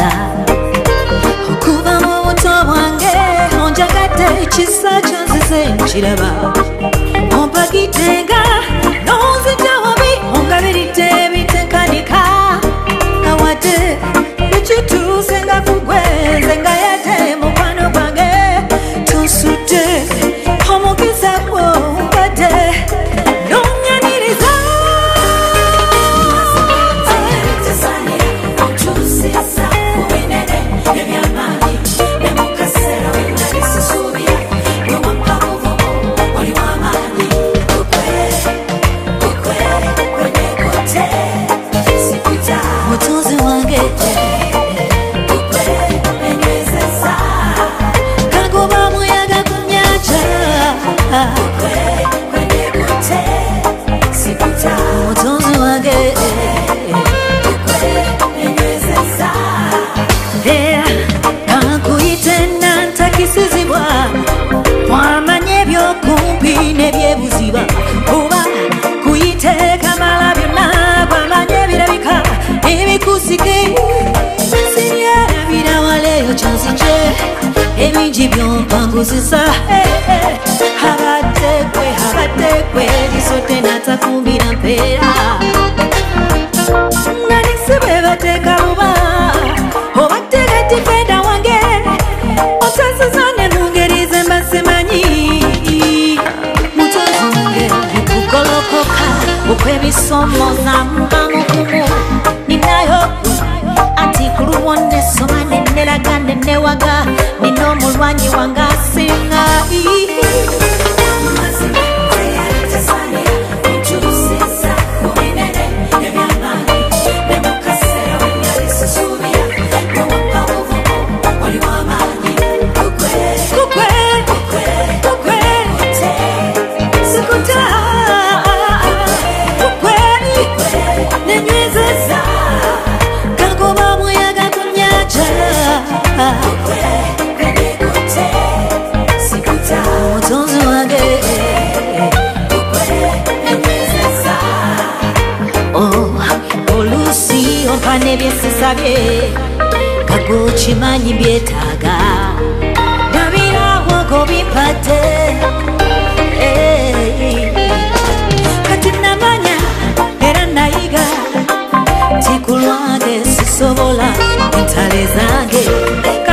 neza okuva mu buto bwange onjagadde ekisa kyanzize nkiraba ompagitenga nonzita wabi ongabiridde ebitenkanika awadde ekituuse nga kugwe nze nga yadde mukwano gwange tusudde omukisa gwo mbadde nonyaniriza mutunzi wange kagoba muyaga ku nnyanja mutunzi wange kankuyite nantakisizibwa twamanye ebyokumpi n'ebyebuziba oba kuyite kamala byonna kwamanye ebirabika ebikusike siryalabira waleyo kyanzije ebingi byompanguzisa habadde kwe lisote natakumbira mpeera nanisi bwe bateeka luba obateeka difenda wange osasizane mu ngeri ze mba simanyi mutozi wange okugolokoka okwebisomoza mubamukumu ninayo ati kuluwonde soma neneraga nenewaga nina omulwanyi wange asinga mutunzi wange oluusi ompa n'ebyesisabye kagokimanyi byetaaga ndabirawo ng'obimpadde kati namanya era nayiga ti ku lwange sisobola entale zange